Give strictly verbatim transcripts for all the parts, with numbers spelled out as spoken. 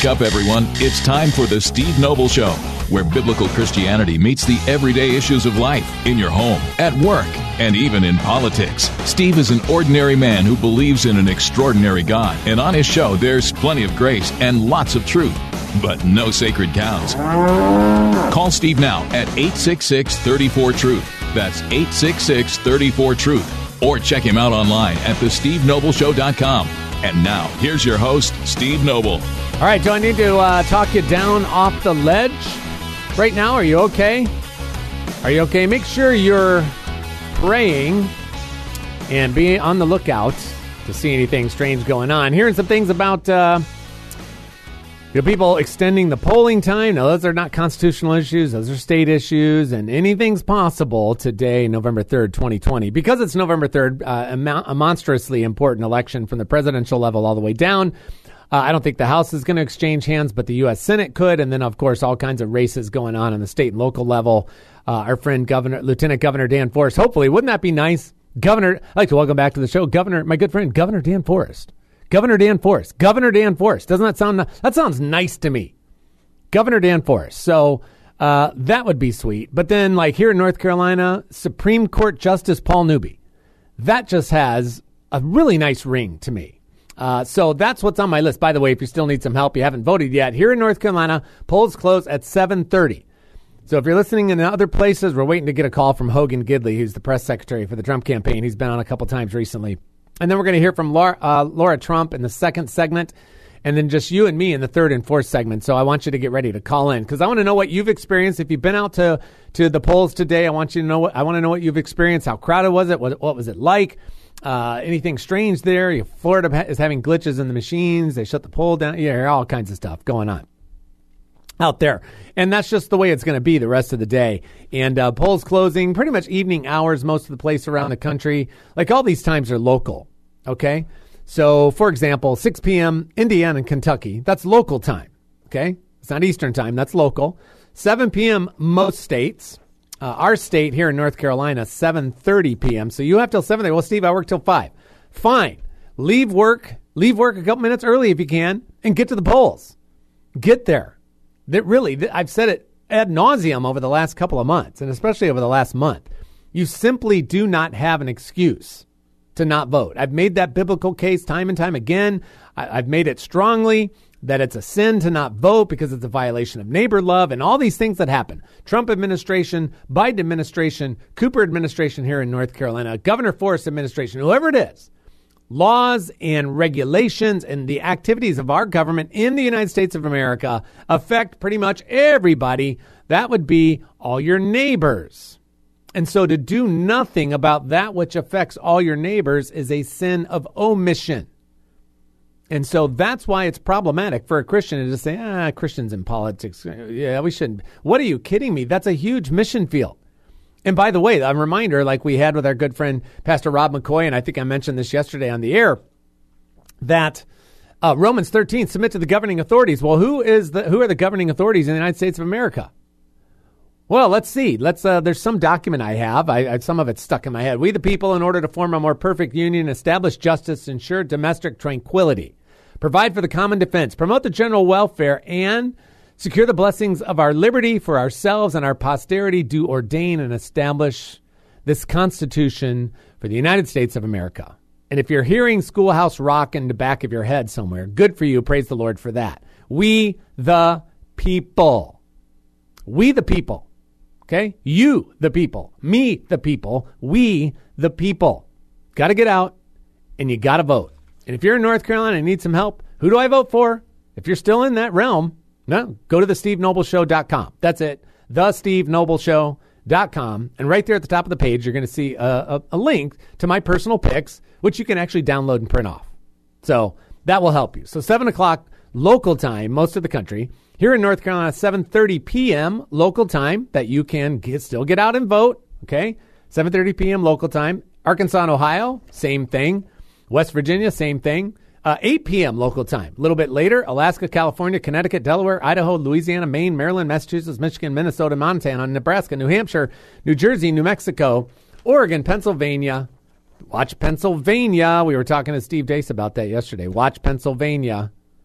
Wake up, everyone. It's time for the Steve Noble Show, where biblical Christianity meets the everyday issues of life in your home, at work, and even in politics. Steve is an ordinary man who believes in an extraordinary God, and on his show, there's plenty of grace and lots of truth, but no sacred cows. Call Steve now at eight six six, three four, truth. That's eight six six, three four, truth. Or check him out online at the steve noble show dot com. And now, here's your host, Steve Noble. All right, do I need to uh, talk you down off the ledge right now? Are you okay? Are you okay? Make sure you're praying and be on the lookout to see anything strange going on. Hearing some things about uh, you know, people extending the polling time. Now, those are not constitutional issues. Those are state issues, and anything's possible today, November third, twenty twenty. Because it's November third, uh, a, mo- a monstrously important election from the presidential level all the way down. Uh, I don't think the House is going to exchange hands, but the U S Senate could. And then, of course, all kinds of races going on on the state and local level. Uh, our friend Governor, Lieutenant Governor Dan Forest. Hopefully, wouldn't that be nice? Governor, I'd like to welcome back to the show, Governor, my good friend, Governor Dan Forest. Governor Dan Forest. Governor Dan Forest. Doesn't that sound, that sounds nice to me. Governor Dan Forest. So uh, that would be sweet. But then, like here in North Carolina, Supreme Court Justice Paul Newby. That just has a really nice ring to me. Uh, so that's what's on my list. By the way, if you still need some help, you haven't voted yet. Here in North Carolina, polls close at seven thirty. So if you're listening in other places, we're waiting to get a call from Hogan Gidley, who's the press secretary for the Trump campaign. He's been on a couple times recently. And then we're going to hear from Laura, uh, Laura Trump in the second segment, and then just you and me in the third and fourth segment. So I want you to get ready to call in because I want to know what you've experienced. If you've been out to, to the polls today, I want you to know what I want to know what you've experienced. How crowded was it? What, what was it like? Uh, anything strange there? Florida is having glitches in the machines. They shut the poll down. Yeah, all kinds of stuff going on out there. And that's just the way it's going to be the rest of the day. And uh, polls closing pretty much evening hours, most of the place around the country. Like all these times are local. Okay. So for example, six p.m. Indiana and Kentucky, that's local time. Okay. It's not Eastern time. That's local. seven p.m. most states. Uh, our state here in North Carolina, seven thirty p.m. So you have till seven thirty. Well, Steve, I work till five. Fine. Leave work. Leave work a couple minutes early if you can and get to the polls. Get there. That really, I've said it ad nauseum over the last couple of months, and especially over the last month. You simply do not have an excuse to not vote. I've made that biblical case time and time again. I, I've made it strongly that it's a sin to not vote because it's a violation of neighbor love and all these things that happen. Trump administration, Biden administration, Cooper administration here in North Carolina, Governor Forest administration, whoever it is. Laws and regulations and the activities of our government in the United States of America affect pretty much everybody. That would be all your neighbors. And so to do nothing about that which affects all your neighbors is a sin of omission. And so that's why it's problematic for a Christian to just say, ah, Christians in politics. Yeah, we shouldn't. What are you kidding me? That's a huge mission field. And by the way, a reminder, like we had with our good friend, Pastor Rob McCoy, and I think I mentioned this yesterday on the air, that uh, Romans thirteen, submit to the governing authorities. Well, who is the who are the governing authorities in the United States of America? Well, let's see. Let's. Uh, there's some document I have. I, I some of it's stuck in my head. We the people, in order to form a more perfect union, establish justice, ensure domestic tranquility, provide for the common defense, promote the general welfare, and secure the blessings of our liberty for ourselves and our posterity, do ordain and establish this Constitution for the United States of America. And if you're hearing Schoolhouse Rock in the back of your head somewhere, good for you. Praise the Lord for that. We the people. We the people. Okay? You the people. Me the people. We the people. Got to get out and you got to vote. And if you're in North Carolina and need some help, who do I vote for? If you're still in that realm, no, go to the steve noble show dot com. That's it, the steve noble show dot com. And right there at the top of the page, you're going to see a, a, a link to my personal picks, which you can actually download and print off. So that will help you. So seven o'clock local time, most of the country. Here in North Carolina, seven thirty p.m. local time that you can get, still get out and vote. Okay, seven thirty p.m. local time. Arkansas and Ohio, same thing. West Virginia, same thing. Uh, eight p.m. local time. A little bit later, Alaska, California, Connecticut, Delaware, Idaho, Louisiana, Maine, Maryland, Massachusetts, Michigan, Minnesota, Montana, Nebraska, New Hampshire, New Jersey, New Mexico, Oregon, Pennsylvania. Watch Pennsylvania. We were talking to Steve Deace about that yesterday. Watch Pennsylvania.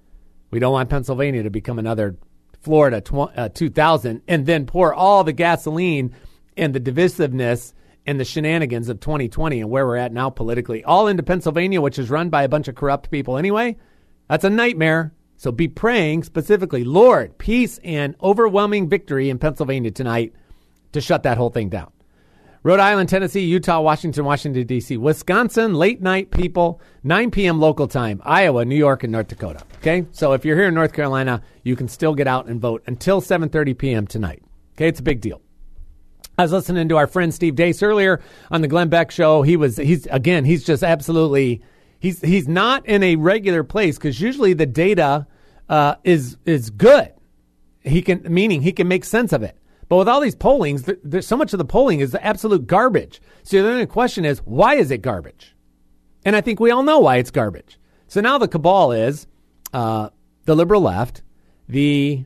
We don't want Pennsylvania to become another Florida tw- uh, two thousand and then pour all the gasoline and the divisiveness and the shenanigans of twenty twenty and where we're at now politically, all into Pennsylvania, which is run by a bunch of corrupt people anyway. That's a nightmare. So be praying specifically, Lord, peace and overwhelming victory in Pennsylvania tonight to shut that whole thing down. Rhode Island, Tennessee, Utah, Washington, Washington, D C, Wisconsin, late night people, nine p.m. local time, Iowa, New York, and North Dakota. Okay, so if you're here in North Carolina, you can still get out and vote until seven thirty p.m. tonight. Okay, it's a big deal. I was listening to our friend Steve Deace earlier on the Glenn Beck show. He was, he's again, he's just absolutely, he's he's not in a regular place because usually the data uh, is is good. He can, meaning he can make sense of it. But with all these pollings, there, there's so much of the polling is absolute garbage. So the only question is, why is it garbage? And I think we all know why it's garbage. So now the cabal is uh, the liberal left, the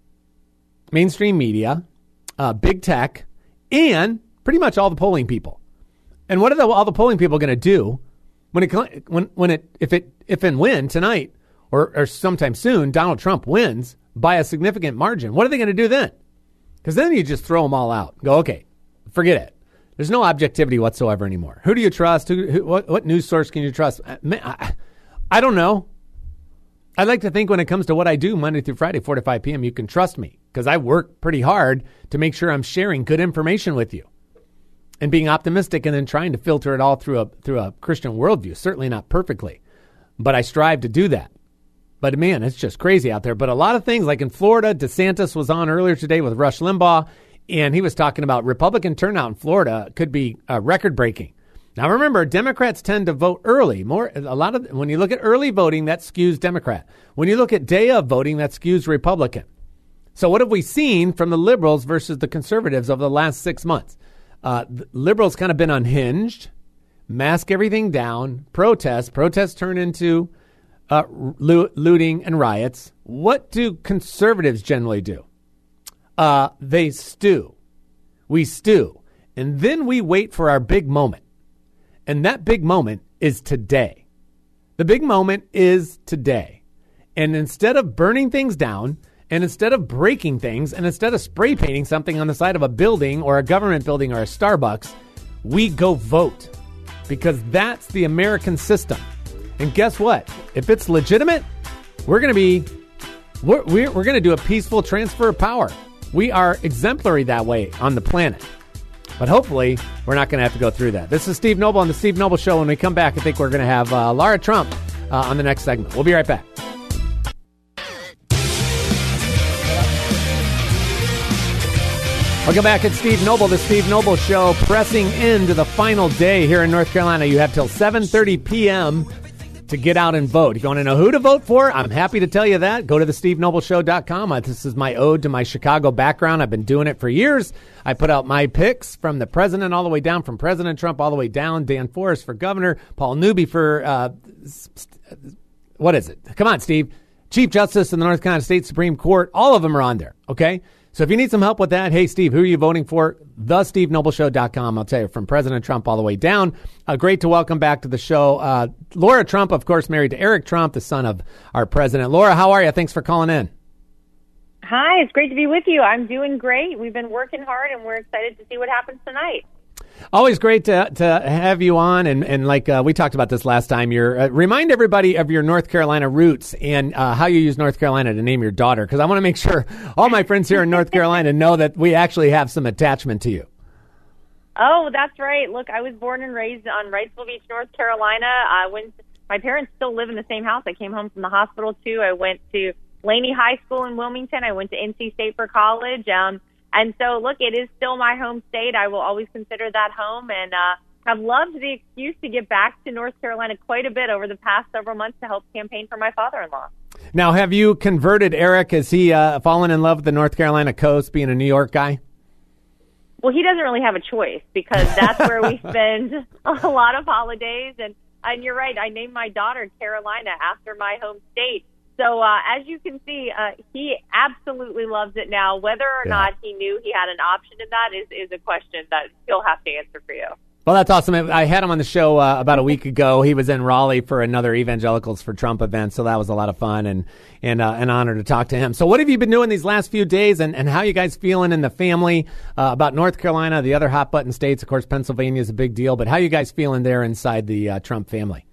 mainstream media, uh, big tech, and pretty much all the polling people. And what are the, all the polling people going to do when it when when it if it if and when tonight or or sometime soon Donald Trump wins by a significant margin? What are they going to do then? Because then you just throw them all out. Go, okay, forget it. There's no objectivity whatsoever anymore. Who do you trust? Who, who, what, what news source can you trust? I, I don't know. I like to think when it comes to what I do Monday through Friday, four to five p.m., you can trust me because I work pretty hard to make sure I'm sharing good information with you and being optimistic and then trying to filter it all through a through a Christian worldview. Certainly not perfectly, but I strive to do that. But, man, it's just crazy out there. But a lot of things, like in Florida, DeSantis was on earlier today with Rush Limbaugh, and he was talking about Republican turnout in Florida could be uh, record-breaking. Now, remember, Democrats tend to vote early. More, a lot of when you look at early voting, that skews Democrat. When you look at day of voting, that skews Republican. So what have we seen from the liberals versus the conservatives over the last six months? Uh, the liberals kind of been unhinged, mask everything down, protest. Protests turn into Uh, lo- looting and riots. What do conservatives generally do? Uh, they stew. We stew. And then we wait for our big moment. And that big moment is today. The big moment is today. And instead of burning things down, and instead of breaking things, and instead of spray painting something on the side of a building or a government building or a Starbucks, we go vote. Because that's the American system. And guess what? If it's legitimate, we're going to be, we're, we're, we're going to do a peaceful transfer of power. We are exemplary that way on the planet. But hopefully, we're not going to have to go through that. This is Steve Noble on the Steve Noble Show. When we come back, I think we're going to have uh, Lara Trump uh, on the next segment. We'll be right back. Welcome back. It's Steve Noble, the Steve Noble Show, pressing into the final day here in North Carolina. You have till seven thirty p.m. to get out and vote. If you want to know who to vote for, I'm happy to tell you that. Go to the steve noble show dot com. This is my ode to my Chicago background. I've been doing it for years. I put out my picks from the president all the way down, from President Trump all the way down, Dan Forrest for governor, Paul Newby for, uh, what is it? Come on, Steve. Chief Justice in the North Carolina State Supreme Court. All of them are on there, okay? So if you need some help with that, hey, Steve, who are you voting for? the steve noble show dot com. I'll tell you, from President Trump all the way down. Uh, great to welcome back to the show uh, Lara Trump, of course, married to Eric Trump, the son of our president. Lara, how are you? Thanks for calling in. Hi, it's great to be with you. I'm doing great. We've been working hard, and we're excited to see what happens tonight. Always great to to have you on, and and like uh, we talked about this last time. You're uh, remind everybody of your North Carolina roots and uh, how you use North Carolina to name your daughter, because I want to make sure all my friends here in North Carolina know that we actually have some attachment to you. Oh, that's right. Look, I was born and raised on Wrightsville Beach, North Carolina. I went. My parents still live in the same house. I came home from the hospital too. I went to Laney High School in Wilmington. I went to N C State for college. Um, And so, look, it is still my home state. I will always consider that home, and uh, have loved the excuse to get back to North Carolina quite a bit over the past several months to help campaign for my father-in-law. Now, have you converted Eric? Has he uh, fallen in love with the North Carolina coast, being a New York guy? Well, he doesn't really have a choice, because that's where we spend a lot of holidays. And, and you're right, I named my daughter Carolina after my home state. So uh, as you can see, uh, he absolutely loves it now. Whether or yeah. not he knew he had an option in that is, is a question that he'll have to answer for you. Well, that's awesome. I had him on the show uh, about a week ago. He was in Raleigh for another Evangelicals for Trump event, so that was a lot of fun and and uh, an honor to talk to him. So what have you been doing these last few days, and, and how you guys feeling in the family uh, about North Carolina, the other hot-button states? Of course, Pennsylvania is a big deal, but how you guys feeling there inside the uh, Trump family?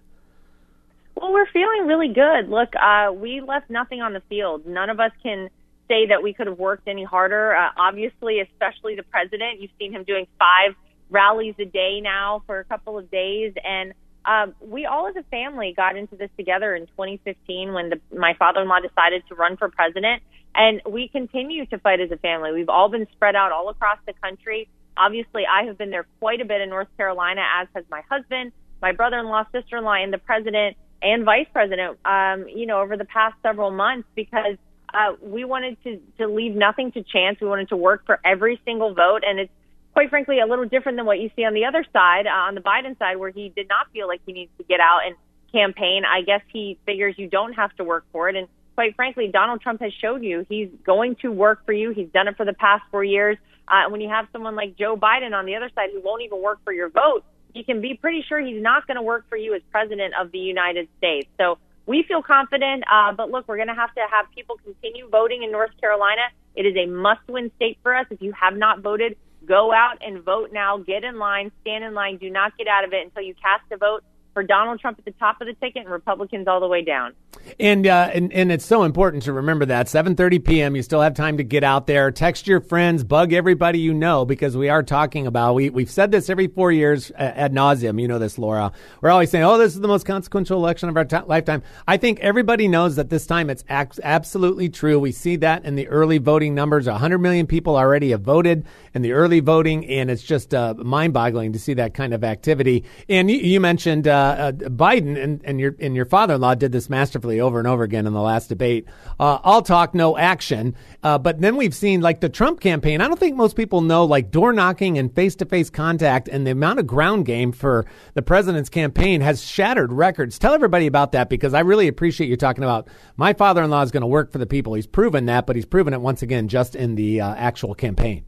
Well, we're feeling really good. Look, uh, we left nothing on the field. None of us can say that we could have worked any harder. Uh, obviously, especially the president. You've seen him doing five rallies a day now for a couple of days. And um, we all as a family got into this together in twenty fifteen when the, my father-in-law decided to run for president. And we continue to fight as a family. We've all been spread out all across the country. Obviously, I have been there quite a bit in North Carolina, as has my husband, my brother-in-law, sister-in-law, and the president and vice president, um, you know, over the past several months, because uh, we wanted to, to leave nothing to chance. We wanted to work for every single vote. And it's quite frankly a little different than what you see on the other side, uh, on the Biden side, where he did not feel like he needs to get out and campaign. I guess he figures you don't have to work for it. And quite frankly, Donald Trump has showed you he's going to work for you. He's done it for the past four years. Uh, when you have someone like Joe Biden on the other side who won't even work for your vote, you can be pretty sure he's not going to work for you as president of the United States. So we feel confident, uh, but look, we're going to have to have people continue voting in North Carolina. It is a must-win state for us. If you have not voted, go out and vote now. Get in line, stand in line. Do not get out of it until you cast a vote for Donald Trump at the top of the ticket and Republicans all the way down. And uh, and, and it's so important to remember that. seven thirty p.m., you still have time to get out there. Text your friends. Bug everybody you know, because we are talking about, we, we've said this every four years ad nauseum. You know this, Laura. We're always saying, oh, this is the most consequential election of our t- lifetime. I think everybody knows that this time it's ac- absolutely true. We see that in the early voting numbers. one hundred million people already have voted in the early voting, and it's just uh, mind-boggling to see that kind of activity. And you, you mentioned uh, uh, Biden, and, and your and your father-in-law did this masterfully over and over again in the last debate. Uh, all talk, no action. Uh, but then we've seen, like, the Trump campaign. I don't think most people know, like, door knocking and face-to-face contact and the amount of ground game for the president's campaign has shattered records. Tell everybody about that, because I really appreciate you talking about my father-in-law is going to work for the people. He's proven that, but he's proven it once again just in the uh, actual campaign.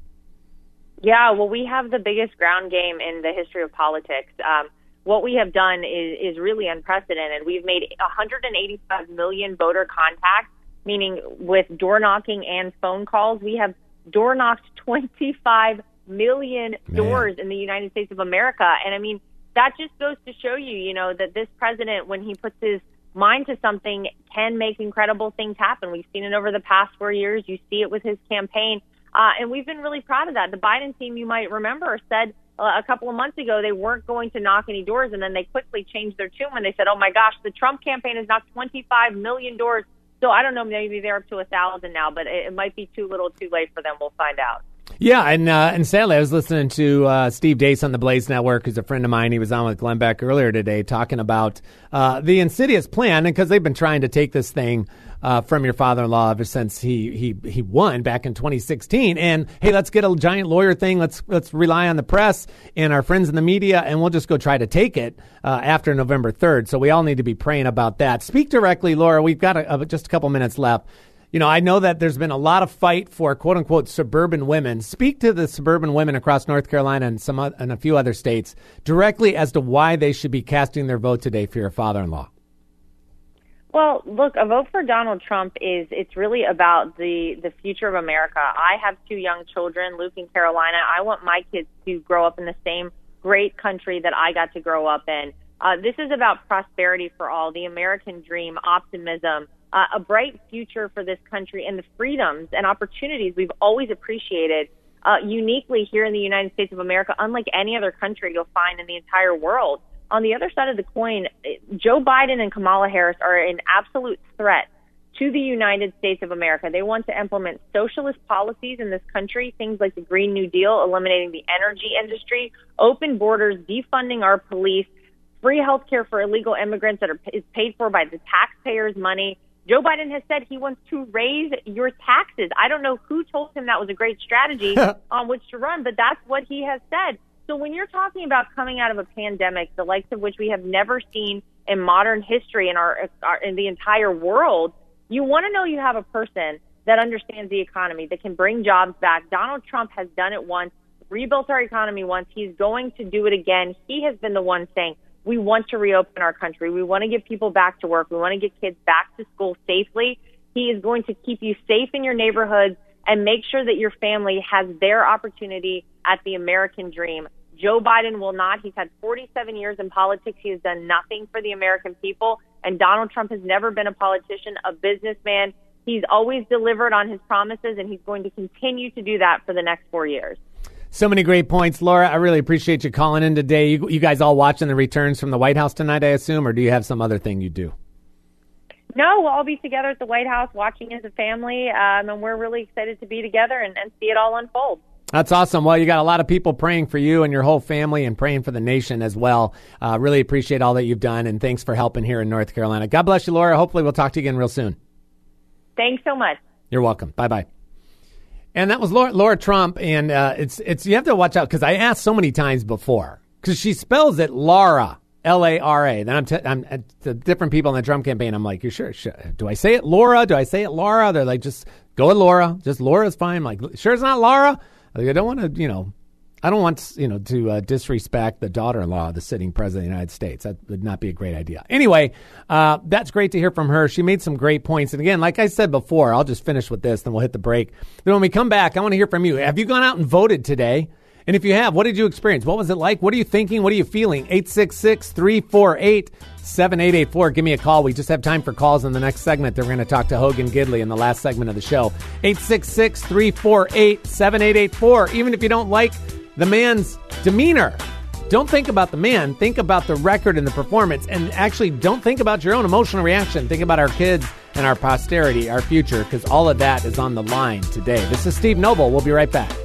Yeah, well, we have the biggest ground game in the history of politics. Um, what we have done is, is really unprecedented. We've made one hundred eighty-five million voter contacts, meaning with door knocking and phone calls. We have door knocked twenty-five million Man. doors in the United States of America. And I mean, that just goes to show you, you know, that this president, when he puts his mind to something, can make incredible things happen. We've seen it over the past four years. You see it with his campaign. Uh, and we've been really proud of that. The Biden team, you might remember, said uh, a couple of months ago they weren't going to knock any doors, and then they quickly changed their tune when they said, oh, my gosh, the Trump campaign has knocked twenty-five million doors. So I don't know, maybe they're up to one thousand now, but it, it might be too little too late for them. We'll find out. Yeah, and uh, and sadly, I was listening to uh, Steve Deace on the Blaze Network, who's a friend of mine. He was on with Glenn Beck earlier today talking about uh, the insidious plan, because they've been trying to take this thing uh, from your father-in-law ever since he, he he won back in twenty sixteen. And, hey, let's get a giant lawyer thing. Let's let's rely on the press and our friends in the media, and we'll just go try to take it uh, after November third. So we all need to be praying about that. Speak directly, Laura. We've got a, a, just a couple minutes left. You know, I know that there's been a lot of fight for quote unquote suburban women. Speak to the suburban women across North Carolina and some and a few other states directly as to why they should be casting their vote today for your father-in-law. Well, look, a vote for Donald Trump is, it's really about the, the future of America. I have two young children, Luke and Carolina. I want my kids to grow up in the same great country that I got to grow up in. Uh, this is about prosperity for all, the American dream, optimism, Uh, a bright future for this country, and the freedoms and opportunities we've always appreciated uh, uniquely here in the United States of America, unlike any other country you'll find in the entire world. On the other side of the coin, Joe Biden and Kamala Harris are an absolute threat to the United States of America. They want to implement socialist policies in this country, things like the Green New Deal, eliminating the energy industry, open borders, defunding our police, free health care for illegal immigrants that are, is paid for by the taxpayers' money. Joe Biden has said he wants to raise your taxes. I don't know who told him that was a great strategy on which to run, but that's what he has said. So when you're talking about coming out of a pandemic, the likes of which we have never seen in modern history in our, our in the entire world, you want to know you have a person that understands the economy, that can bring jobs back. Donald Trump has done it once. rebuilt our economy once. He's going to do it again. He has been the one saying, we want to reopen our country. We want to get people back to work. We want to get kids back to school safely. He is going to keep you safe in your neighborhoods and make sure that your family has their opportunity at the American dream. Joe Biden will not. He's had forty-seven years in politics. He has done nothing for the American people. And Donald Trump has never been a politician, a businessman. He's always delivered on his promises, and he's going to continue to do that for the next four years. So many great points. Laura, I really appreciate you calling in today. You, you guys all watching the returns from the White House tonight, I assume, or do you have some other thing you do? No, we'll all be together at the White House watching as a family, um, and we're really excited to be together and, and see it all unfold. That's awesome. Well, you got a lot of people praying for you and your whole family and praying for the nation as well. Uh, really appreciate all that you've done, and thanks for helping here in North Carolina. God bless you, Laura. Hopefully we'll talk to you again real soon. Thanks so much. You're welcome. Bye-bye. And that was Laura, Laura Trump, and uh, it's it's you have to watch out because I asked so many times before because she spells it Laura, L A R A. Then I'm, t- I'm uh, to different people in the Trump campaign. I'm like, you sure? sure? Do I say it Laura? Do I say it Laura? They're like, just go with Laura. Just Laura's fine. I'm like, sure, it's not Laura. Like, I don't want to, you know, I don't want you know to uh, disrespect the daughter-in-law of the sitting president of the United States. That would not be a great idea. Anyway, uh, that's great to hear from her. She made some great points. And again, like I said before, I'll just finish with this, then we'll hit the break. Then when we come back, I want to hear from you. Have you gone out and voted today? And if you have, what did you experience? What was it like? What are you thinking? What are you feeling? eight six six, three four eight, seven eight eight four. Give me a call. We just have time for calls in the next segment. We're going to talk to Hogan Gidley in the last segment of the show. eight six six, three four eight, seven eight eight four. Even if you don't like the man's demeanor, don't think about the man. Think about the record and the performance. And actually, don't think about your own emotional reaction. Think about our kids and our posterity, our future, because all of that is on the line today. This is Steve Noble. We'll be right back.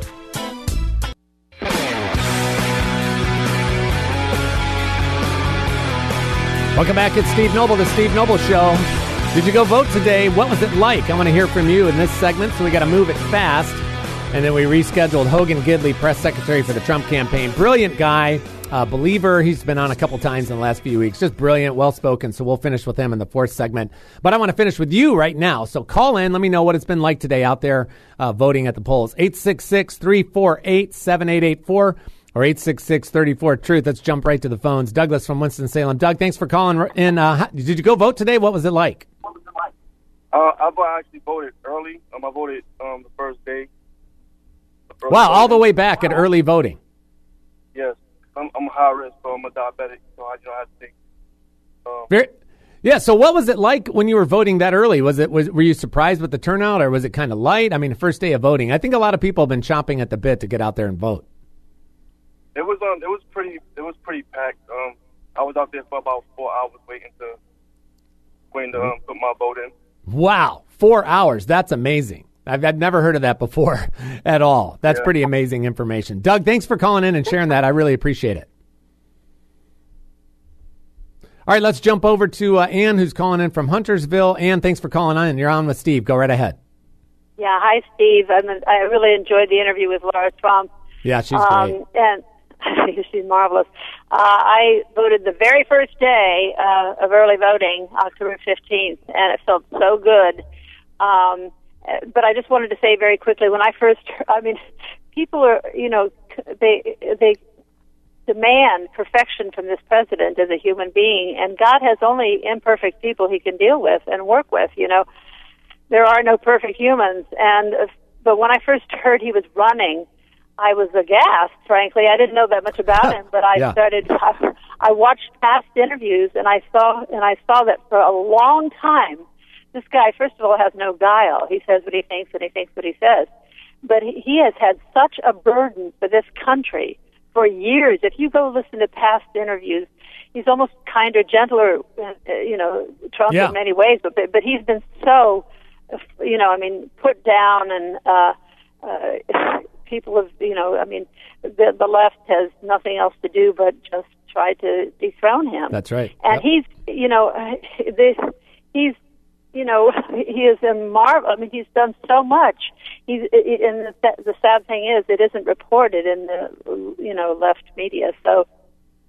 Welcome back. It's Steve Noble, the Steve Noble Show. Did you go vote today? What was it like? I want to hear from you in this segment, so we got to move it fast. And then we rescheduled Hogan Gidley, press secretary for the Trump campaign. Brilliant guy, uh, believer. He's been on a couple times in the last few weeks. Just brilliant, well-spoken. So we'll finish with him in the fourth segment. But I want to finish with you right now. So call in. Let me know what it's been like today out there uh, voting at the polls. eight six six, three four eight, seven eight eight four. Or eight six six, three four, truth. Let's jump right to the phones. Douglas from Winston-Salem. Doug, thanks for calling in. Uh, did you go vote today? What was it like? Uh, I actually voted early. Um, I voted um, the first day. The first wow, voting. all the way back at early voting. Yes. I'm, I'm high risk, so I'm a diabetic, so I don't have to take. Um, Very, yeah, so what was it like when you were voting that early? Was it was Were you surprised with the turnout, or was it kind of light? I mean, the first day of voting. I think a lot of people have been chomping at the bit to get out there and vote. It was um, it was pretty, it was pretty packed. Um, I was out there for about four hours waiting to, waiting to um, put my vote in. Wow, four hours. That's amazing. I've, I've never heard of that before at all. That's yeah. pretty pretty amazing information. Doug, thanks for calling in and sharing that. I really appreciate it. All right, let's jump over to uh, Ann, who's calling in from Huntersville. Ann, thanks for calling in. You're on with Steve. Go right ahead. Yeah, hi, Steve. I'm, I really enjoyed the interview with Laura Trump. Yeah, she's um, great. And she's marvelous. Uh, I voted the very first day uh, of early voting, October fifteenth, and it felt so good. Um, but I just wanted to say very quickly, when I first, I mean, people are, you know, they they demand perfection from this president as a human being, and God has only imperfect people he can deal with and work with, you know. There are no perfect humans. And but when I first heard he was running, I was aghast, frankly. I didn't know that much about him, but I yeah. started, I, I watched past interviews, and I saw, and I saw that for a long time, this guy, first of all, has no guile. He says what he thinks, and he thinks what he says. But he, he has had such a burden for this country for years. If you go listen to past interviews, he's almost kinder, gentler, uh, you know, Trump yeah. in many ways, but, but he's been so, you know, I mean, put down, and uh, uh, people have, you know, I mean, the, the left has nothing else to do but just try to dethrone him. That's right. And yep. he's, you know, this, he's, you know, he is a marvel. I mean, he's done so much. He's, and the, the sad thing is, it isn't reported in the, you know, left media. So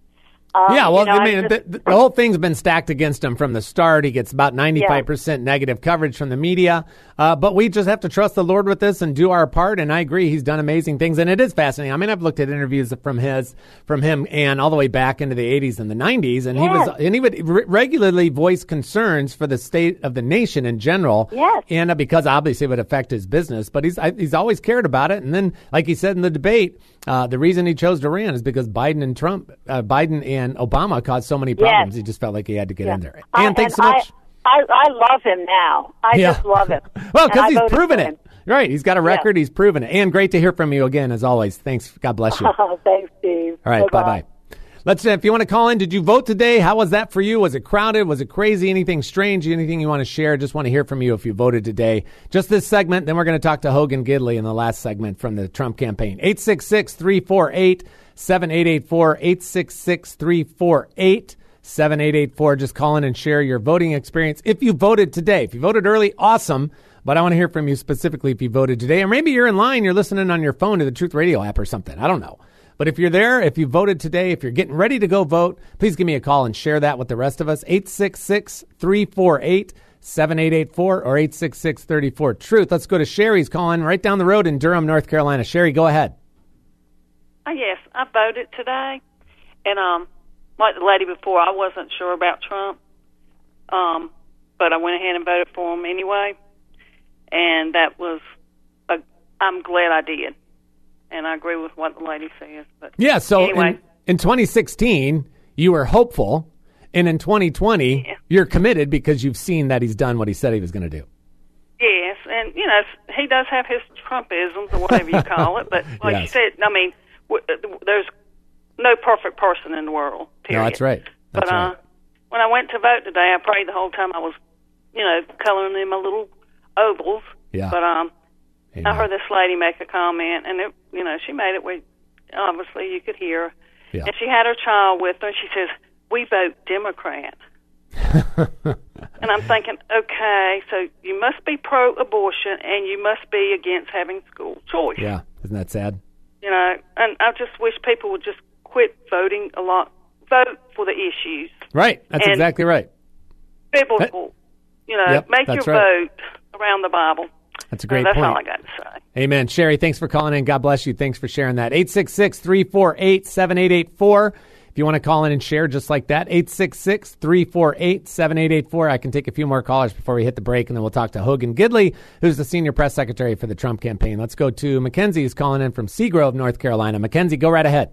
Um, yeah, well, you know, I mean, just, the, the whole thing's been stacked against him from the start. He gets about ninety-five percent yeah. negative coverage from the media. Uh, but we just have to trust the Lord with this and do our part. And I agree, he's done amazing things. And it is fascinating. I mean, I've looked at interviews from his, from him and all the way back into the eighties and the nineties. And yes. he was, and he would re- regularly voice concerns for the state of the nation in general. Yes. And uh, because obviously it would affect his business. But he's, I, he's always cared about it. And then, like he said in the debate, uh, the reason he chose to run is because Biden and Trump, uh, Biden and Obama caused so many problems. Yes. He just felt like he had to get yeah. in there. I, and thanks so I, much. I, I love him now. I yeah. just love him. Well, because he's proven it. Right. He's got a record. Yeah. He's proven it. And great to hear from you again, as always. Thanks. God bless you. Oh, thanks, Steve. All right. Bye-bye. Bye-bye. Let's, if you want to call in, did you vote today? How was that for you? Was it crowded? Was it crazy? Anything strange? Anything you want to share? Just want to hear from you if you voted today. Just this segment. Then we're going to talk to Hogan Gidley in the last segment from the Trump campaign. eight six six, three four eight, seven eight eight four. eight six six, three four eight, seven eight eight four. Just call in and share your voting experience. If you voted today, if you voted early, awesome. But I want to hear from you specifically if you voted today. Or maybe you're in line, you're listening on your phone to the Truth Radio app or something. I don't know. But if you're there, if you voted today, if you're getting ready to go vote, please give me a call and share that with the rest of us. eight six six, three four eight, seven eight eight four or eight six six, three four, truth. Let's go to Sherry's calling right down the road in Durham, North Carolina. Sherry, go ahead. Oh, yes, I voted today. And um, like the lady before, I wasn't sure about Trump. Um, but I went ahead and voted for him anyway. And that was, a, I'm glad I did. And I agree with what the lady says. But yeah, so anyway. in, in twenty sixteen, you were hopeful. And in twenty twenty, yeah. you're committed because you've seen that he's done what he said he was going to do. Yes, and, you know, he does have his Trumpisms or whatever you call it. But like yes. you said, I mean, w- there's no perfect person in the world, period. No, that's right. That's but right. Uh, when I went to vote today, I prayed the whole time. I was, you know, coloring in my little ovals. Yeah. But um, Amen. I heard this lady make a comment, and, it, you know, she made it where, obviously, you could hear. Yeah. And she had her child with her, and she says, "We vote Democrat." And I'm thinking, okay, so you must be pro-abortion, and you must be against having school choice. Yeah, isn't that sad? You know, and I just wish people would just quit voting a lot. Vote for the issues. Right, that's and exactly right. Biblical. You know, yep, make your right. vote around the Bible. That's a great that's point. That's all I got to say. Amen. Sherry, thanks for calling in. God bless you. Thanks for sharing that. eight six six, three four eight, seven eight eight four. If you want to call in and share just like that, eight six six, three four eight, seven eight eight four. I can take a few more callers before we hit the break, and then we'll talk to Hogan Gidley, who's the senior press secretary for the Trump campaign. Let's go to Mackenzie, who's calling in from Seagrove, North Carolina. Mackenzie, go right ahead.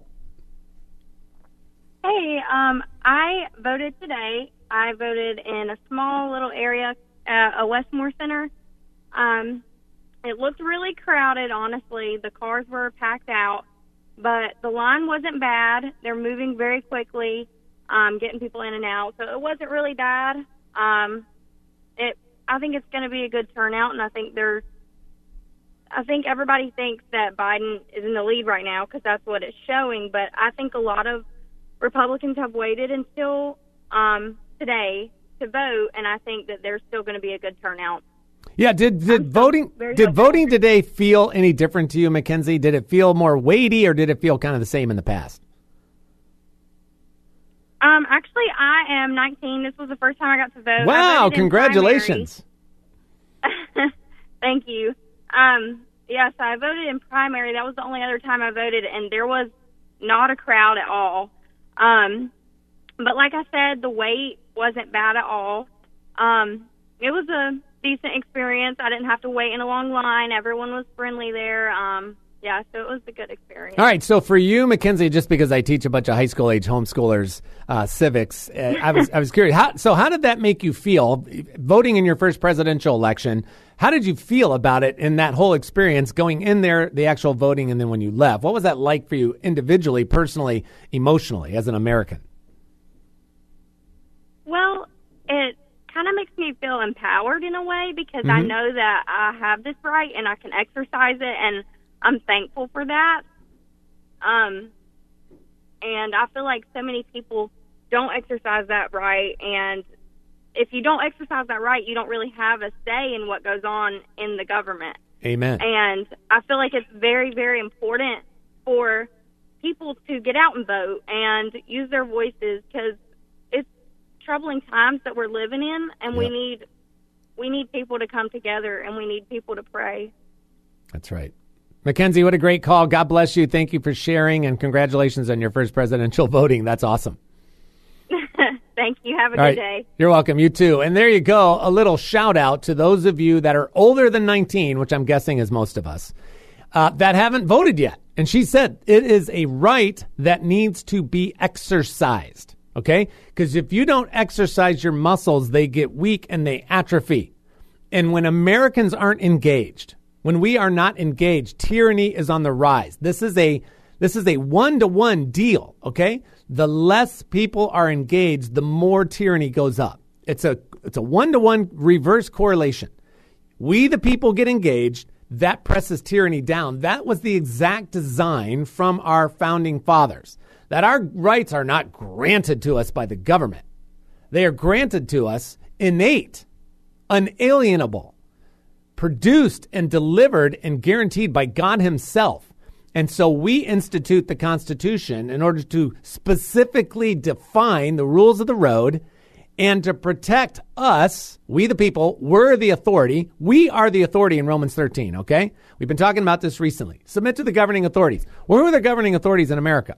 Hey, um, I voted today. I voted in a small little area, uh, a Westmore Center. Um, it looked really crowded, honestly. The cars were packed out. But the line wasn't bad. They're moving very quickly, um, getting people in and out. So it wasn't really bad. Um, it, I think it's going to be a good turnout, and I think there's, I think everybody thinks that Biden is in the lead right now because that's what it's showing. But I think a lot of Republicans have waited until um, today to vote, and I think that there's still going to be a good turnout. Yeah, did did voting did voting today feel any different to you, Mackenzie? Did it feel more weighty, or did it feel kind of the same in the past? Um, actually, I am nineteen. This was the first time I got to vote. Wow! Congratulations. Thank you. Um, yes, I voted in primary. That was the only other time I voted, and there was not a crowd at all. Um, but like I said, the wait wasn't bad at all. Um, it was a decent experience. I didn't have to wait in a long line. Everyone was friendly there. Um, yeah, so it was a good experience. All right, so for you, Mackenzie, just because I teach a bunch of high school age homeschoolers uh, civics, uh, I was I was curious. How, so how did that make you feel voting in your first presidential election? How did you feel about it in that whole experience, going in there, the actual voting, and then when you left? What was that like for you individually, personally, emotionally, as an American? Well, it kind of makes me feel empowered in a way because Mm-hmm. I know that I have this right and I can exercise it, and I'm thankful for that. Um, and I feel like so many people don't exercise that right, and if you don't exercise that right, you don't really have a say in what goes on in the government. Amen. And I feel like it's very, very important for people to get out and vote and use their voices, because it's troubling times that we're living in, and yep. we need we need people to come together, and we need people to pray. That's right. Mackenzie, what a great call. God bless you. Thank you for sharing, and congratulations on your first presidential voting. That's awesome. Thank you. Have a All good right. day. You're welcome. You too. And there you go. A little shout out to those of you that are older than nineteen, which I'm guessing is most of us, uh, that haven't voted yet. And she said it is a right that needs to be exercised. Okay? Because if you don't exercise your muscles, they get weak and they atrophy. And when Americans aren't engaged, when we are not engaged, tyranny is on the rise. This is a this is a one-to-one deal, okay? The less people are engaged, the more tyranny goes up. It's a it's a one-to-one reverse correlation. We, the people, get engaged. That presses tyranny down. That was the exact design from our founding fathers, that our rights are not granted to us by the government. They are granted to us innate, unalienable, produced and delivered and guaranteed by God himself. And so we institute the Constitution in order to specifically define the rules of the road and to protect us. We, the people, we're the authority. We are the authority in Romans thirteen, okay? We've been talking about this recently. Submit to the governing authorities. Who are the governing authorities in America?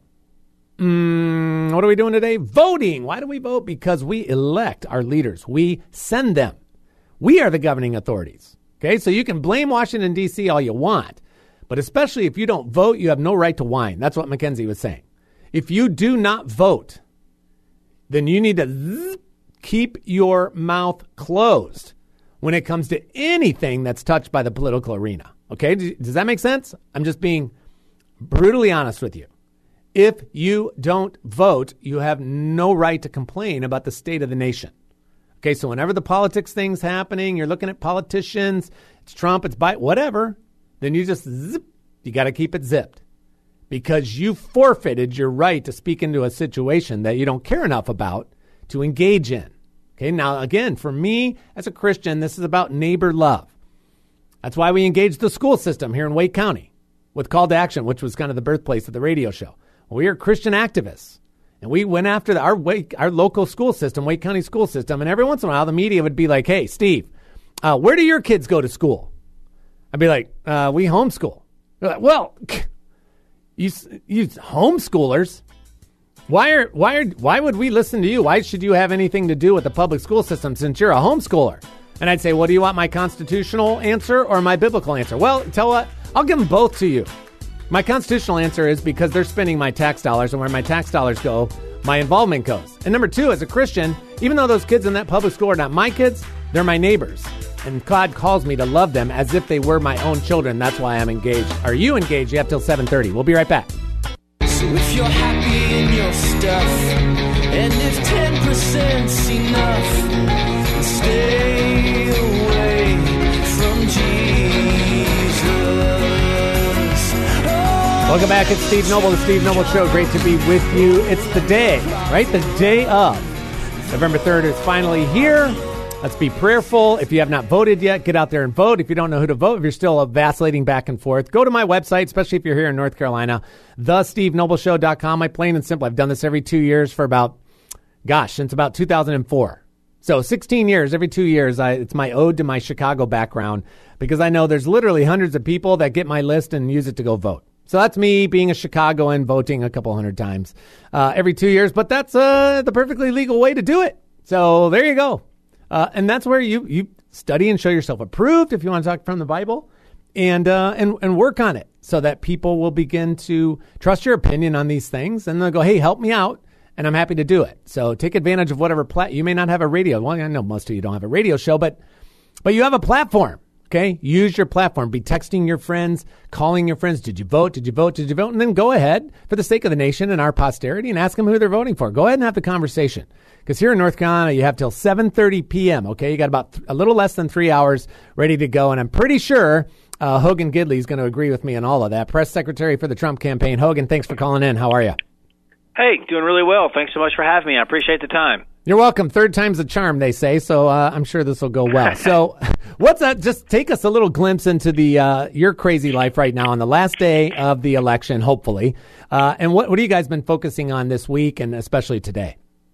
Mm, what are we doing today? Voting. Why do we vote? Because we elect our leaders. We send them. We are the governing authorities, okay? So you can blame Washington, D C all you want. But especially if you don't vote, you have no right to whine. That's what Mackenzie was saying. If you do not vote, then you need to zzz, keep your mouth closed when it comes to anything that's touched by the political arena. Okay? Does that make sense? I'm just being brutally honest with you. If you don't vote, you have no right to complain about the state of the nation. Okay, so whenever the politics thing's happening, you're looking at politicians, it's Trump, it's Biden, whatever, then you just zip. You got to keep it zipped because you forfeited your right to speak into a situation that you don't care enough about to engage in. Okay, now, again, for me as a Christian, this is about neighbor love. That's why we engaged the school system here in Wake County with Call to Action, which was kind of the birthplace of the radio show. We are Christian activists, and we went after the, our Wake, our local school system, Wake County school system, and every once in a while the media would be like, hey, Steve, uh, where do your kids go to school? I'd be like, uh, we homeschool. They're like, well, you you homeschoolers, why are why are why would we listen to you? Why should you have anything to do with the public school system since you're a homeschooler? And I'd say, well, do you want my constitutional answer or my biblical answer? Well, tell what, I'll give them both to you. My constitutional answer is because they're spending my tax dollars, and where my tax dollars go, my involvement goes. And number two, as a Christian, even though those kids in that public school are not my kids, they're my neighbors. And God calls me to love them as if they were my own children. That's why I'm engaged. Are you engaged? You have till seven thirty. We'll be right back. So if you're happy in your stuff, and if ten percent's enough, stay away from Jesus. Oh, welcome back. It's Steve Noble, the Steve Noble Show. Great to be with you. It's the day, right? The day of. November third is finally here. Let's be prayerful. If you have not voted yet, get out there and vote. If you don't know who to vote, if you're still vacillating back and forth, go to my website, especially if you're here in North Carolina, the steve noble show dot com. I plain and simple. I've done this every two years for about, gosh, since about two thousand four. So sixteen years, every two years, I, it's my ode to my Chicago background because I know there's literally hundreds of people that get my list and use it to go vote. So that's me being a Chicagoan, voting a couple hundred times uh, every two years. But that's uh, the perfectly legal way to do it. So there you go. Uh, and that's where you, you study and show yourself approved if you want to talk from the Bible and, uh, and, and work on it so that people will begin to trust your opinion on these things. And they'll go, hey, help me out. And I'm happy to do it. So take advantage of whatever plat. You may not have a radio. Well, I know most of you don't have a radio show, but, but you have a platform. Okay. Use your platform. Be texting your friends, calling your friends. Did you vote? Did you vote? Did you vote? And then go ahead for the sake of the nation and our posterity and ask them who they're voting for. Go ahead and have the conversation. Because here in North Carolina, you have till seven thirty p.m., okay? You got about th- a little less than three hours ready to go. And I'm pretty sure uh, Hogan Gidley is going to agree with me on all of that. Press Secretary for the Trump campaign. Hogan, thanks for calling in. How are you? Hey, doing really well. Thanks so much for having me. I appreciate the time. You're welcome. Third time's a charm, they say, so uh, I'm sure this will go well. So what's that? Just take us a little glimpse into the uh, your crazy life right now on the last day of the election, hopefully. Uh, and what, what have you guys been focusing on this week and especially today?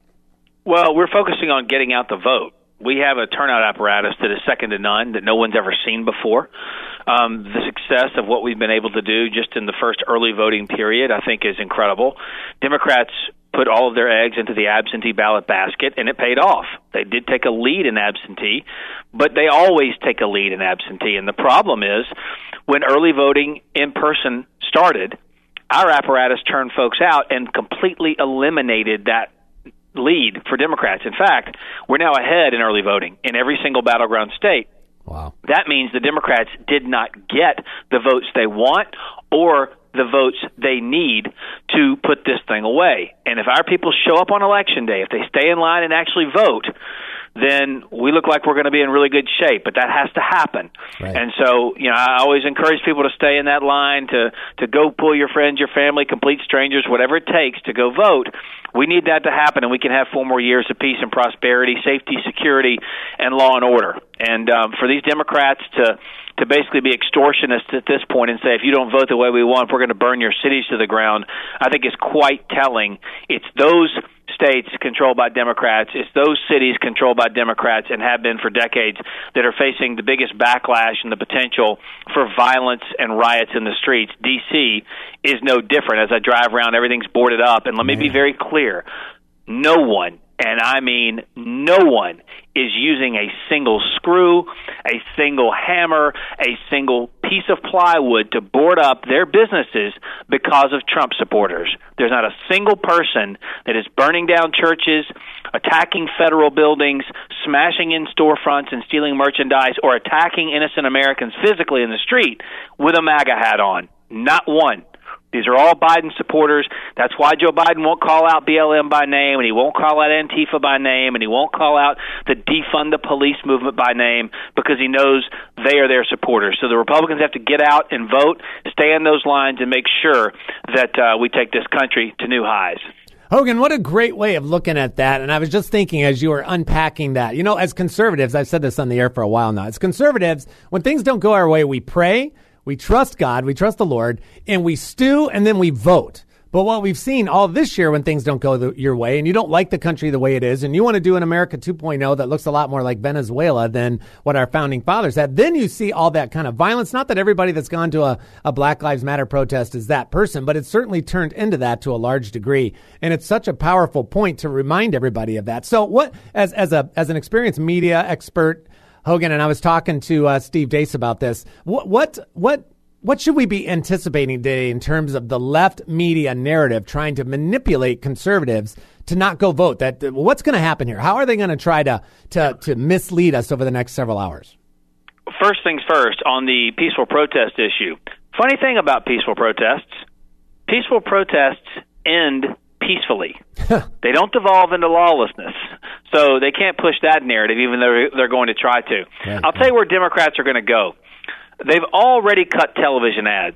Well, we're focusing on getting out the vote. We have a turnout apparatus that is second to none, that no one's ever seen before. Um, the success of what we've been able to do just in the first early voting period, I think, is incredible. Democrats put all of their eggs into the absentee ballot basket, and it paid off. They did take a lead in absentee, but they always take a lead in absentee. And the problem is, when early voting in person started, our apparatus turned folks out and completely eliminated that lead for Democrats. In fact, we're now ahead in early voting in every single battleground state. Wow. That means the Democrats did not get the votes they want or the votes they need to put this thing away. And if our people show up on Election Day, if they stay in line and actually vote, then we look like we're going to be in really good shape. But that has to happen. Right. And so, you know, I always encourage people to stay in that line, to, to go pull your friends, your family, complete strangers, whatever it takes to go vote. We need that to happen, and we can have four more years of peace and prosperity, safety, security, and law and order. And um, for these Democrats to to basically be extortionists at this point and say, if you don't vote the way we want, we're going to burn your cities to the ground, I think is quite telling. It's those states controlled by Democrats, it's those cities controlled by Democrats and have been for decades that are facing the biggest backlash and the potential for violence and riots in the streets. D C is no different. As I drive around, everything's boarded up. And let me be very clear, no one, and I mean no one, is using a single screw, a single hammer, a single piece of plywood to board up their businesses because of Trump supporters. There's not a single person that is burning down churches, attacking federal buildings, smashing in storefronts and stealing merchandise, or attacking innocent Americans physically in the street with a MAGA hat on. Not one. These are all Biden supporters. That's why Joe Biden won't call out B L M by name, and he won't call out Antifa by name, and he won't call out the defund the police movement by name, because he knows they are their supporters. So the Republicans have to get out and vote, stay in those lines, and make sure that uh, we take this country to new highs. Hogan, what a great way of looking at that. And I was just thinking as you were unpacking that, you know, as conservatives, I've said this on the air for a while now, as conservatives, when things don't go our way, we pray. We trust God, we trust the Lord, and we stew, and then we vote. But what we've seen all this year when things don't go the, your way, and you don't like the country the way it is, and you want to do an America two point oh that looks a lot more like Venezuela than what our founding fathers had, then you see all that kind of violence. Not that everybody that's gone to a, a Black Lives Matter protest is that person, but it's certainly turned into that to a large degree. And it's such a powerful point to remind everybody of that. So what, as, as a as an experienced media expert, Hogan, and I was talking to uh, Steve Deace about this. What what what what should we be anticipating today in terms of the left media narrative trying to manipulate conservatives to not go vote? That what's going to happen here? How are they going to try to to to mislead us over the next several hours? First things first, on the peaceful protest issue. Funny thing about peaceful protests, peaceful protests end peacefully. They don't devolve into lawlessness. So they can't push that narrative, even though they're going to try to. Yeah, I'll tell you where Democrats are going to go. They've already cut television ads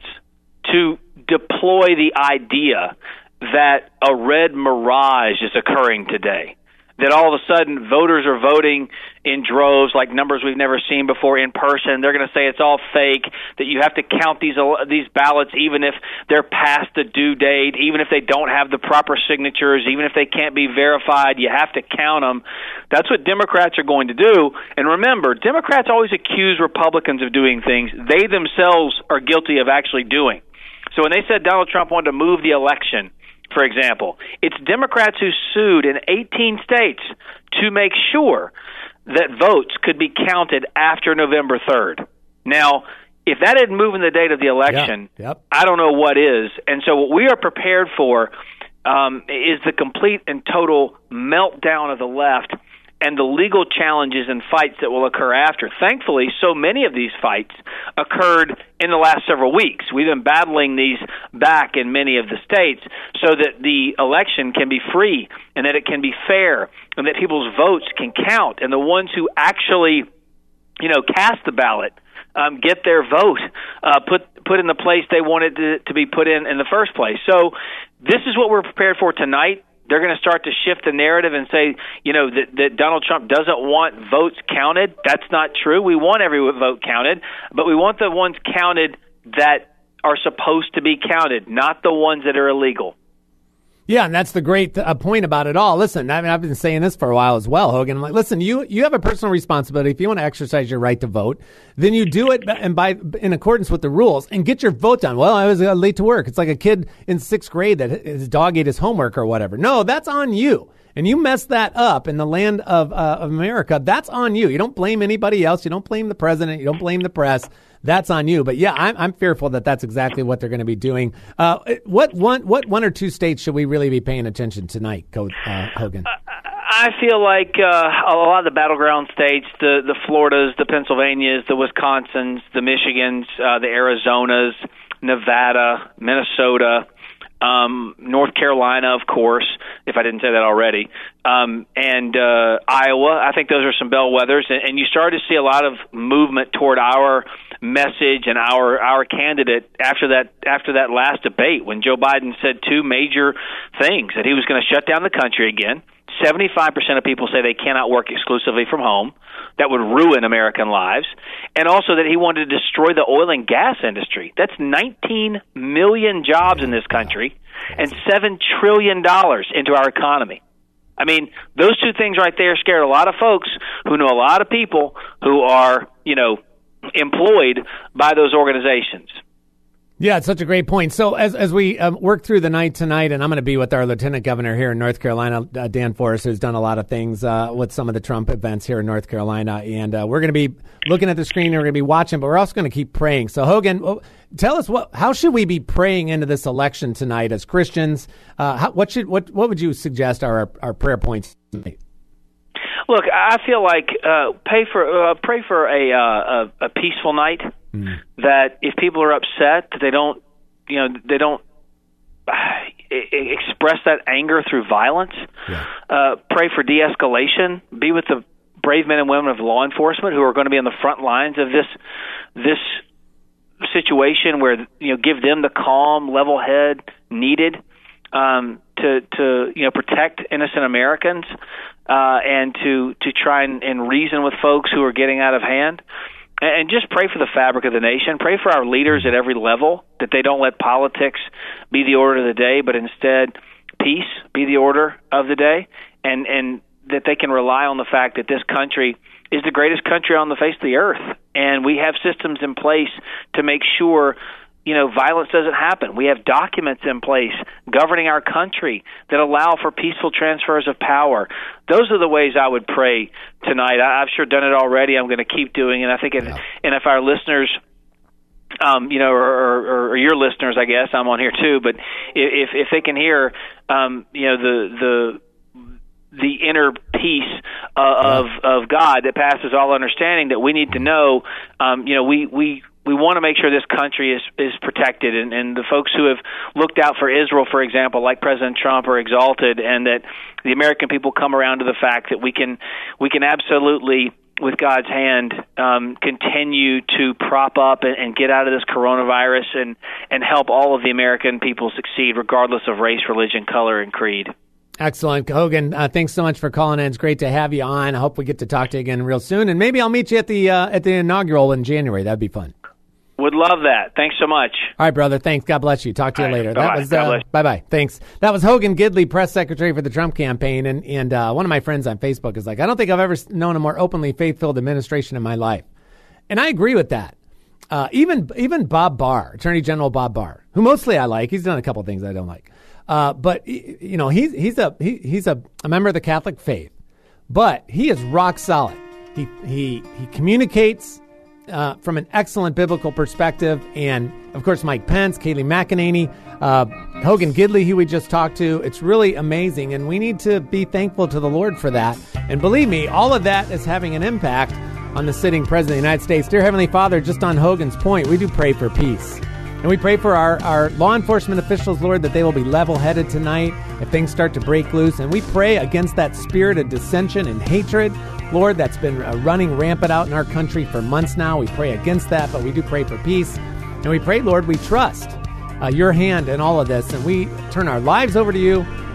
to deploy the idea that a red mirage is occurring today. That all of a sudden voters are voting in droves like numbers we've never seen before in person. They're going to say it's all fake, that you have to count these these ballots even if they're past the due date, even if they don't have the proper signatures, even if they can't be verified, you have to count them. That's what Democrats are going to do. And remember, Democrats always accuse Republicans of doing things they themselves are guilty of actually doing. So when they said Donald Trump wanted to move the election, for example, it's Democrats who sued in eighteen states to make sure that votes could be counted after November third. Now, if that isn't moving the date of the election, yeah, yep. I don't know what is. And so what we are prepared for um, is the complete and total meltdown of the left and the legal challenges and fights that will occur after. Thankfully, so many of these fights occurred in the last several weeks. We've been battling these back in many of the states so that the election can be free and that it can be fair and that people's votes can count and the ones who actually, you know, cast the ballot um, get their vote uh, put put in the place they wanted to, to be put in in the first place. So this is what we're prepared for tonight. they're going to start to shift the narrative and say, you know, that, that Donald Trump doesn't want votes counted. That's not true. We want every vote counted, but we want the ones counted that are supposed to be counted, not the ones that are illegal. Yeah, and that's the great uh, point about it all. Listen, I mean, I've been saying this for a while as well, Hogan. I'm like, listen, you you have a personal responsibility. If you want to exercise your right to vote, then you do it and by in accordance with the rules and get your vote done. Well, I was uh, late to work. It's like a kid in sixth grade that his dog ate his homework or whatever. No, that's on you. And you mess that up in the land of, uh, of America, that's on you. You don't blame anybody else. You don't blame the president. You don't blame the press. That's on you. But yeah, I'm, I'm fearful that that's exactly what they're going to be doing. Uh, what one, what one or two states should we really be paying attention tonight, Coach uh, Hogan? I feel like uh, a lot of the battleground states, the the Floridas, the Pennsylvanias, the Wisconsins, the Michigans, uh, the Arizonas, Nevada, Minnesota, um, North Carolina, of course, if I didn't say that already, um, and uh, Iowa. I think those are some bellwethers, and, and you start to see a lot of movement toward our message and our our candidate after that after that last debate when Joe Biden said two major things: that he was going to shut down the country again. seventy-five percent of people say they cannot work exclusively from home. That would ruin American lives. And also that he wanted to destroy the oil and gas industry. That's nineteen million jobs in this country and seven trillion dollars into our economy. I mean, those two things right there scared a lot of folks who know a lot of people who are, you know, employed by those organizations. Yeah, it's such a great point. So as as we um, work through the night tonight, and I'm going to be with our Lieutenant Governor here in North Carolina, uh, Dan Forest, who's done a lot of things uh, with some of the Trump events here in North Carolina. And uh, we're going to be looking at the screen, and we're going to be watching, but we're also going to keep praying. So, Hogan, tell us, what how should we be praying into this election tonight as Christians? Uh, how, what should what what would you suggest are our, our prayer points tonight? Look, I feel like uh, pay for uh, pray for a, uh, a a peaceful night. Mm. That if people are upset, they don't, you know, they don't uh, express that anger through violence. Yeah. Uh, pray for de-escalation. Be with the brave men and women of law enforcement who are going to be on the front lines of this this situation. Where, you know, give them the calm, level head needed um, to to you know protect innocent Americans. Uh, and to, to try and, and reason with folks who are getting out of hand. And, and just pray for the fabric of the nation. Pray for our leaders at every level, that they don't let politics be the order of the day, but instead peace be the order of the day, and, and that they can rely on the fact that this country is the greatest country on the face of the earth. And we have systems in place to make sure, you know, violence doesn't happen. We have documents in place governing our country that allow for peaceful transfers of power. Those are the ways I would pray tonight. I, I've sure done it already. I'm going to keep doing it. I think, it, yeah. and if our listeners, um, you know, or, or, or your listeners, I guess I'm on here too. But if if they can hear, um, you know, the the the inner peace uh, of of God that passes all understanding, that we need to know, um, you know, we we. We want to make sure this country is is protected, and, and the folks who have looked out for Israel, for example, like President Trump, are exalted, and that the American people come around to the fact that we can we can absolutely, with God's hand, um, continue to prop up and, and get out of this coronavirus and, and help all of the American people succeed, regardless of race, religion, color, and creed. Excellent. Hogan, uh, thanks so much for calling in. It's great to have you on. I hope we get to talk to you again real soon, and maybe I'll meet you at the uh, at the inaugural in January. That'd be fun. Would love that. Thanks so much. All right, brother. Thanks. God bless you. Talk to you All later. Right, That bye-bye. was uh, bye bye. Thanks. That was Hogan Gidley, press secretary for the Trump campaign, and and uh, one of my friends on Facebook is like, I don't think I've ever known a more openly faith-filled administration in my life, and I agree with that. Uh, even even Bob Barr, Attorney General Bob Barr, who mostly I like. He's done a couple of things I don't like, uh, but you know he's he's a he, he's a, a member of the Catholic faith, but he is rock solid. He he he communicates Uh, from an excellent biblical perspective. And, of course, Mike Pence, Kayleigh McEnany, uh, Hogan Gidley, who we just talked to. It's really amazing, and we need to be thankful to the Lord for that. And believe me, all of that is having an impact on the sitting President of the United States. Dear Heavenly Father, just on Hogan's point, we do pray for peace. And we pray for our, our law enforcement officials, Lord, that they will be level-headed tonight if things start to break loose. And we pray against that spirit of dissension and hatred, Lord, that's been uh, running rampant out in our country for months now. We pray against that, but we do pray for peace. And we pray, Lord, we trust uh, your hand in all of this. And we turn our lives over to you.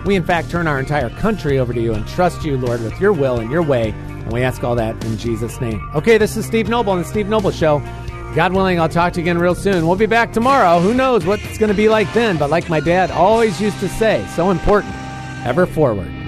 We, in fact, turn our entire country over to you and trust you, Lord, with your will and your way. And we ask all that in Jesus' name. Okay, this is Steve Noble on the Steve Noble Show. God willing, I'll talk to you again real soon. We'll be back tomorrow. Who knows what it's going to be like then? But like my dad always used to say, so important, ever forward.